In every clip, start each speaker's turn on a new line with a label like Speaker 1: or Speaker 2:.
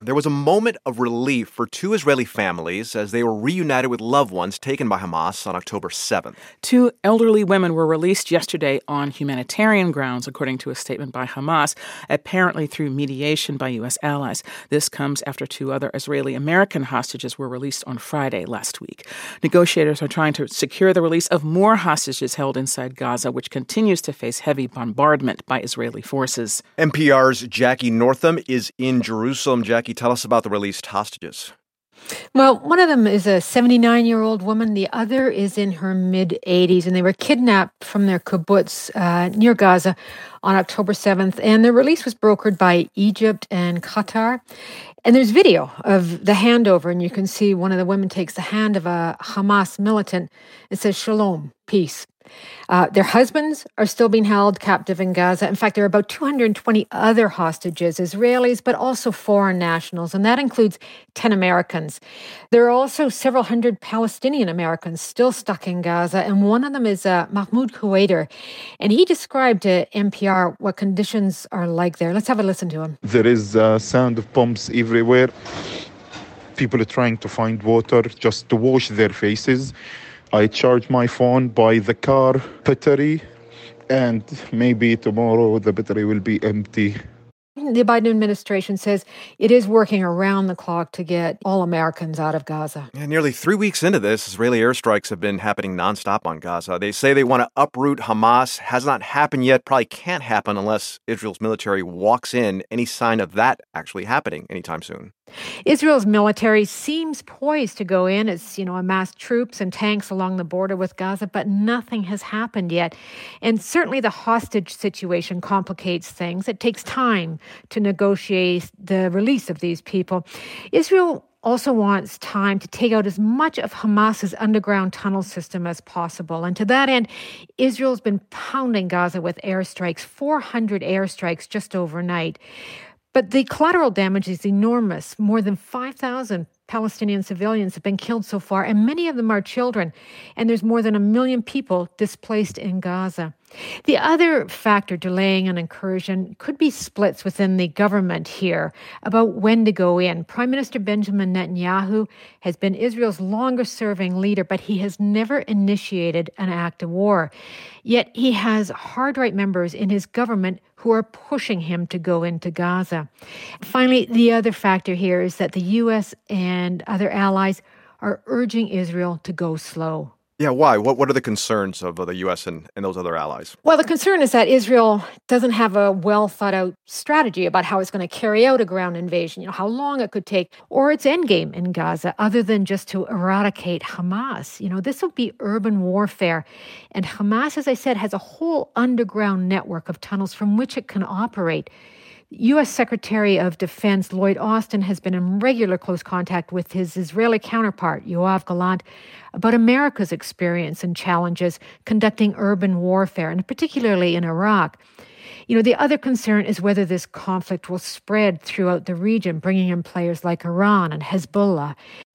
Speaker 1: there was a moment of relief for two Israeli families as they were reunited with loved ones taken by Hamas on October 7th.
Speaker 2: Two elderly women were released yesterday on humanitarian grounds, according to a statement by Hamas, apparently through mediation by U.S. allies. This comes after two other Israeli-American hostages were released on Friday last week. Negotiators are trying to secure the release of more hostages held inside Gaza, which continues to face heavy bombardment by Israeli forces.
Speaker 1: NPR's Jackie Northam is in Jerusalem. Jackie, tell us about the released hostages.
Speaker 3: Well, one of them is a 79-year-old woman. The other is in her mid-80s, and they were kidnapped from their kibbutz near Gaza on October 7th, and their release was brokered by Egypt and Qatar. And there's video of the handover, and you can see one of the women takes the hand of a Hamas militant. It says, "Shalom, peace." Their husbands are still being held captive in Gaza. In fact, there are about 220 other hostages, Israelis, but also foreign nationals, and that includes 10 Americans. There are also several hundred Palestinian Americans still stuck in Gaza, and one of them is Mahmoud Kuwaiter, and he described to NPR what conditions are like there. Let's have a listen to him.
Speaker 4: There is a sound of bombs everywhere. People are trying to find water just to wash their faces. I charge my phone by the car battery, and maybe tomorrow the battery will be empty.
Speaker 3: The Biden administration says it is working around the clock to get all Americans out of Gaza.
Speaker 1: Nearly 3 weeks into this, Israeli airstrikes have been happening nonstop on Gaza. They say they want to uproot Hamas. Has not happened yet, probably can't happen unless Israel's military walks in. Any sign of that actually happening anytime soon?
Speaker 3: Israel's military seems poised to go in as, amass troops and tanks along the border with Gaza, but nothing has happened yet. And certainly the hostage situation complicates things. It takes time to negotiate the release of these people. Israel also wants time to take out as much of Hamas's underground tunnel system as possible. And to that end, Israel's been pounding Gaza with airstrikes, 400 airstrikes just overnight. But the collateral damage is enormous. More than 5,000 Palestinian civilians have been killed so far, and many of them are children. And there's more than 1 million people displaced in Gaza. The other factor delaying an incursion could be splits within the government here about when to go in. Prime Minister Benjamin Netanyahu has been Israel's longest-serving leader, but he has never initiated an act of war. Yet he has hard-right members in his government who are pushing him to go into Gaza. Finally, the other factor here is that the U.S. and other allies are urging Israel to go slow.
Speaker 1: Yeah, why? What are the concerns of the U.S. and those other allies?
Speaker 3: Well, the concern is that Israel doesn't have a well-thought-out strategy about how it's going to carry out a ground invasion, how long it could take, or its endgame in Gaza, other than just to eradicate Hamas. This will be urban warfare. And Hamas, as I said, has a whole underground network of tunnels from which it can operate. U.S. Secretary of Defense Lloyd Austin has been in regular close contact with his Israeli counterpart, Yoav Gallant, about America's experience and challenges conducting urban warfare, and particularly in Iraq. The other concern is whether this conflict will spread throughout the region, bringing in players like Iran and Hezbollah.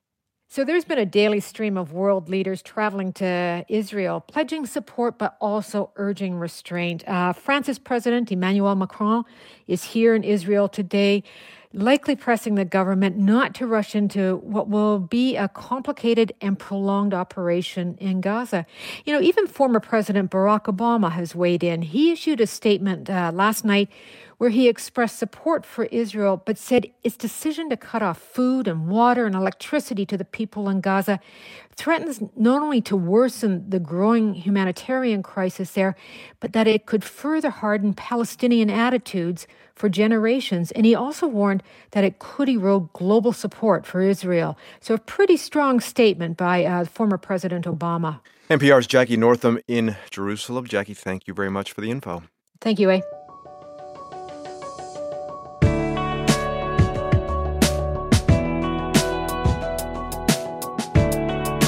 Speaker 3: So there's been a daily stream of world leaders traveling to Israel, pledging support but also urging restraint. France's President Emmanuel Macron is here in Israel today, likely pressing the government not to rush into what will be a complicated and prolonged operation in Gaza. Even former President Barack Obama has weighed in. He issued a statement last night where he expressed support for Israel, but said its decision to cut off food and water and electricity to the people in Gaza threatens not only to worsen the growing humanitarian crisis there, but that it could further harden Palestinian attitudes for generations. And he also warned that it could erode global support for Israel. So a pretty strong statement by former President Obama.
Speaker 1: NPR's Jackie Northam in Jerusalem. Jackie, thank you very much for the info.
Speaker 3: Thank you, A.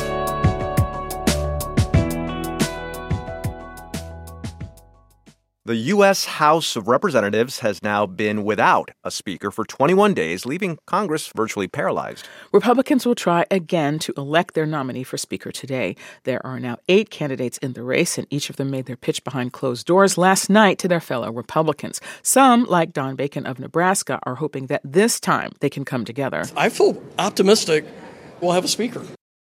Speaker 1: The The U.S. House of Representatives has now been without a speaker for 21 days, leaving Congress virtually paralyzed.
Speaker 2: Republicans will try again to elect their nominee for speaker today. There are now 8 candidates in the race, and each of them made their pitch behind closed doors last night to their fellow Republicans. Some, like Don Bacon of Nebraska, are hoping that this time they can come together.
Speaker 5: I feel optimistic we'll have a speaker.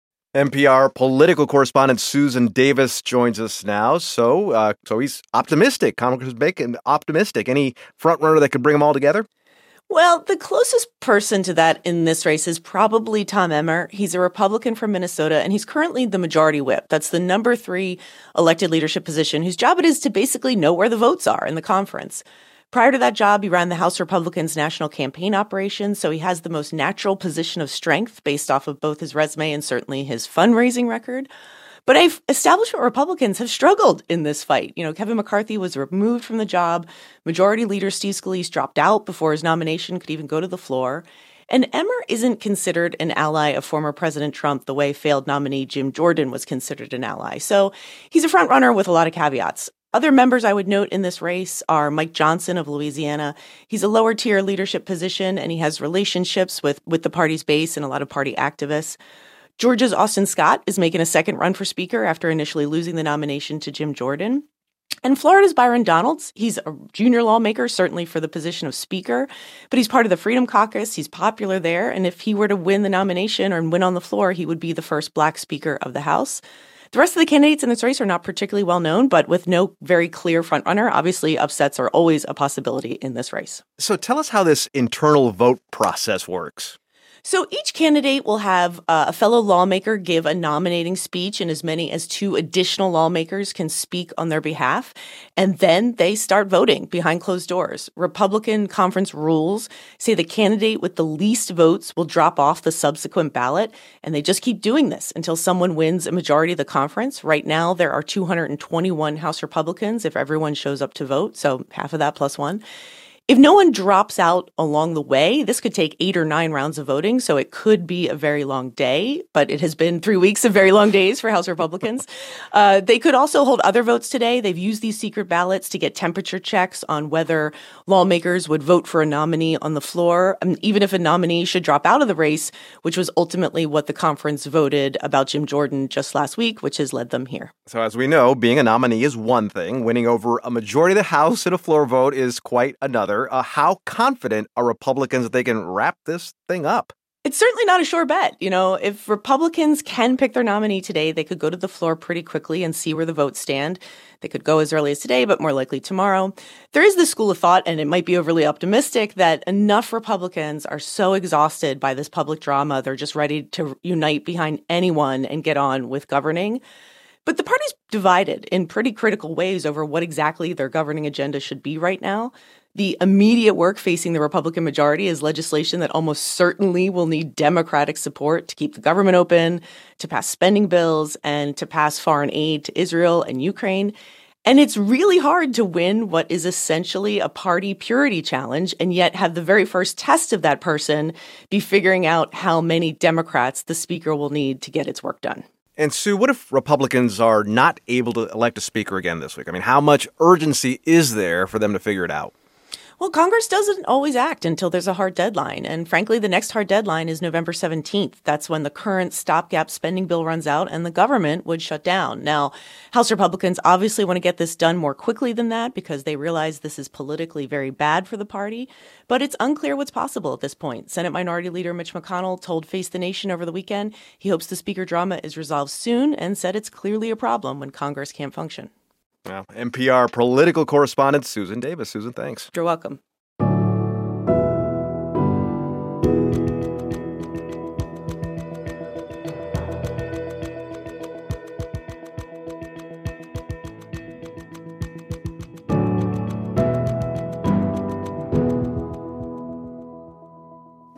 Speaker 1: NPR political correspondent Susan Davis joins us now. So he's optimistic. Congressman Bacon, optimistic. Any front runner that could bring them all together?
Speaker 6: Well, the closest person to that in this race is probably Tom Emmer. He's a Republican from Minnesota, and he's currently the majority whip. That's the number 3 elected leadership position, whose job it is to basically know where the votes are in the conference. Prior to that job, he ran the House Republicans' national campaign operation, so he has the most natural position of strength based off of both his resume and certainly his fundraising record. But establishment Republicans have struggled in this fight. You know, Kevin McCarthy was removed from the job. Majority Leader Steve Scalise dropped out before his nomination could even go to the floor. And Emmer isn't considered an ally of former President Trump the way failed nominee Jim Jordan was considered an ally. So he's a frontrunner with a lot of caveats. Other members I would note in this race are Mike Johnson of Louisiana. He's a lower tier leadership position, and he has relationships with the party's base and a lot of party activists. Georgia's Austin Scott is making a second run for speaker after initially losing the nomination to Jim Jordan. And Florida's Byron Donalds. He's a junior lawmaker, certainly for the position of speaker, but he's part of the Freedom Caucus. He's popular there. And if he were to win the nomination or win on the floor, he would be the first Black Speaker of the House. The rest of the candidates in this race are not particularly well known, but with no very clear frontrunner, obviously upsets are always a possibility in this race.
Speaker 1: So tell us how this internal vote process works.
Speaker 6: So each candidate will have a fellow lawmaker give a nominating speech, and as many as 2 additional lawmakers can speak on their behalf. And then they start voting behind closed doors. Republican conference rules say the candidate with the least votes will drop off the subsequent ballot. And they just keep doing this until someone wins a majority of the conference. Right now, there are 221 House Republicans if everyone shows up to vote. So half of that plus 1. If no one drops out along the way, this could take 8 or 9 rounds of voting, so it could be a very long day, but it has been 3 weeks of very long days for House Republicans. They could also hold other votes today. They've used these secret ballots to get temperature checks on whether lawmakers would vote for a nominee on the floor, even if a nominee should drop out of the race, which was ultimately what the conference voted about Jim Jordan just last week, which has led them here.
Speaker 1: So as we know, being a nominee is one thing. Winning over a majority of the House in a floor vote is quite another. How confident are Republicans that they can wrap this thing up?
Speaker 6: It's certainly not a sure bet. You know, if Republicans can pick their nominee today, they could go to the floor pretty quickly and see where the votes stand. They could go as early as today, but more likely tomorrow. There is this school of thought, and it might be overly optimistic, that enough Republicans are so exhausted by this public drama, they're just ready to unite behind anyone and get on with governing. But the party's divided in pretty critical ways over what exactly their governing agenda should be right now. The immediate work facing the Republican majority is legislation that almost certainly will need Democratic support to keep the government open, to pass spending bills, and to pass foreign aid to Israel and Ukraine. And it's really hard to win what is essentially a party purity challenge and yet have the very first test of that person be figuring out how many Democrats the speaker will need to get its work done.
Speaker 1: And Sue, what if Republicans are not able to elect a speaker again this week? I mean, how much urgency is there for them to figure it out?
Speaker 6: Well, Congress doesn't always act until there's a hard deadline. And frankly, the next hard deadline is November 17th. That's when the current stopgap spending bill runs out and the government would shut down. Now, House Republicans obviously want to get this done more quickly than that because they realize this is politically very bad for the party. But it's unclear what's possible at this point. Senate Minority Leader Mitch McConnell told Face the Nation over the weekend he hopes the speaker drama is resolved soon and said it's clearly a problem when Congress can't function.
Speaker 1: Well, NPR political correspondent Susan Davis. Susan, thanks.
Speaker 6: You're welcome.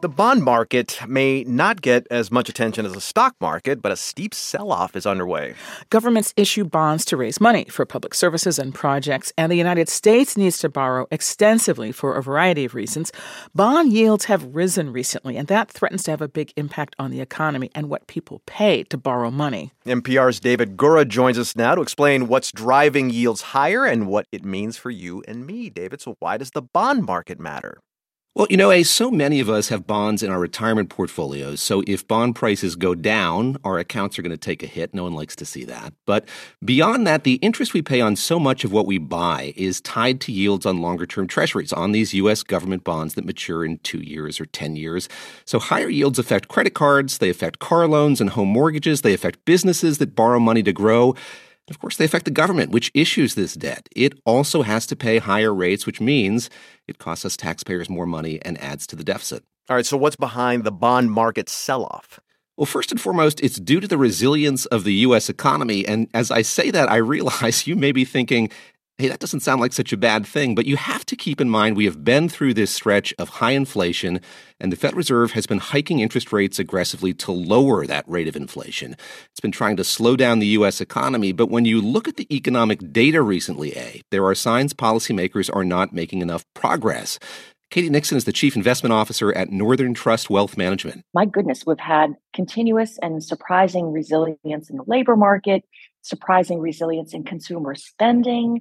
Speaker 1: The bond market may not get as much attention as the stock market, but a steep sell-off is underway.
Speaker 2: Governments issue bonds to raise money for public services and projects, and the United States needs to borrow extensively for a variety of reasons. Bond yields have risen recently, and that threatens to have a big impact on the economy and what people pay to borrow money.
Speaker 1: NPR's David Gura joins us now to explain what's driving yields higher and what it means for you and me. David, so why does the bond market matter?
Speaker 7: Well, so many of us have bonds in our retirement portfolios. So if bond prices go down, our accounts are going to take a hit. No one likes to see that. But beyond that, the interest we pay on so much of what we buy is tied to yields on longer-term treasuries, on these U.S. government bonds that mature in 2 years or 10 years. So higher yields affect credit cards, they affect car loans and home mortgages, they affect businesses that borrow money to grow. Of course, they affect the government, which issues this debt. It also has to pay higher rates, which means it costs us taxpayers more money and adds to the deficit.
Speaker 1: All right, so what's behind the bond market sell-off?
Speaker 7: Well, first and foremost, it's due to the resilience of the U.S. economy. And as I say that, I realize you may be thinking, hey, that doesn't sound like such a bad thing. But you have to keep in mind we have been through this stretch of high inflation, and the Federal Reserve has been hiking interest rates aggressively to lower that rate of inflation. It's been trying to slow down the U.S. economy. But when you look at the economic data recently, there are signs policymakers are not making enough progress. Katie Nixon is the Chief Investment Officer at Northern Trust Wealth Management.
Speaker 8: My goodness, we've had continuous and surprising resilience in the labor market, surprising resilience in consumer spending.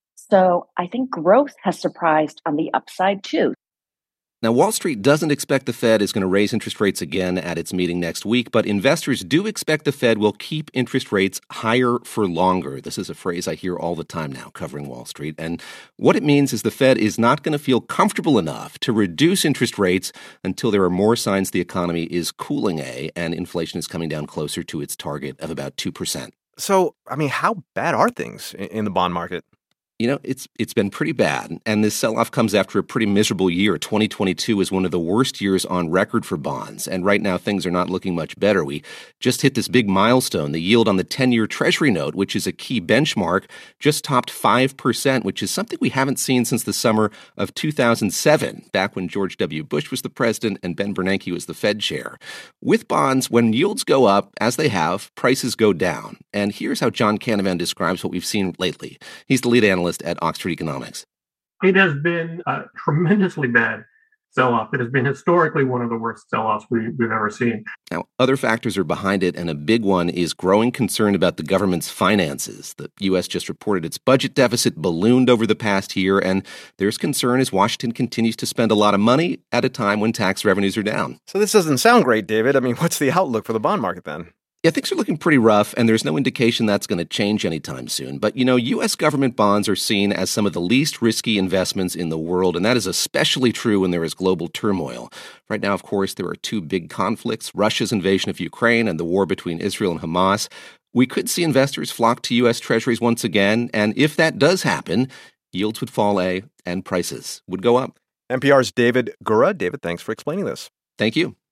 Speaker 8: So I think growth has surprised on the upside, too.
Speaker 7: Now, Wall Street doesn't expect the Fed is going to raise interest rates again at its meeting next week, but investors do expect the Fed will keep interest rates higher for longer. This is a phrase I hear all the time now covering Wall Street. And what it means is the Fed is not going to feel comfortable enough to reduce interest rates until there are more signs the economy is cooling, and inflation is coming down closer to its target of about 2%.
Speaker 1: So, how bad are things in the bond market?
Speaker 7: It's been pretty bad, and this sell-off comes after a pretty miserable year. 2022 is one of the worst years on record for bonds, and right now things are not looking much better. We just hit this big milestone. The yield on the 10-year Treasury note, which is a key benchmark, just topped 5%, which is something we haven't seen since the summer of 2007, back when George W. Bush was the president and Ben Bernanke was the Fed chair. With bonds, when yields go up, as they have, prices go down. And here's how John Canavan describes what we've seen lately. He's the lead analyst at Oxford Economics.
Speaker 9: It has been a tremendously bad sell-off. It has been historically one of the worst sell-offs we've ever seen.
Speaker 7: Now, other factors are behind it, and a big one is growing concern about the government's finances. The U.S. just reported its budget deficit ballooned over the past year, and there's concern as Washington continues to spend a lot of money at a time when tax revenues are down.
Speaker 1: So this doesn't sound great, David. What's the outlook for the bond market then?
Speaker 7: Yeah, things are looking pretty rough, and there's no indication that's going to change anytime soon. But, U.S. government bonds are seen as some of the least risky investments in the world, and that is especially true when there is global turmoil. Right now, of course, there are two big conflicts, Russia's invasion of Ukraine and the war between Israel and Hamas. We could see investors flock to U.S. Treasuries once again, and if that does happen, yields would fall, and prices would go up.
Speaker 1: NPR's David Gura. David, thanks for explaining this.
Speaker 7: Thank you.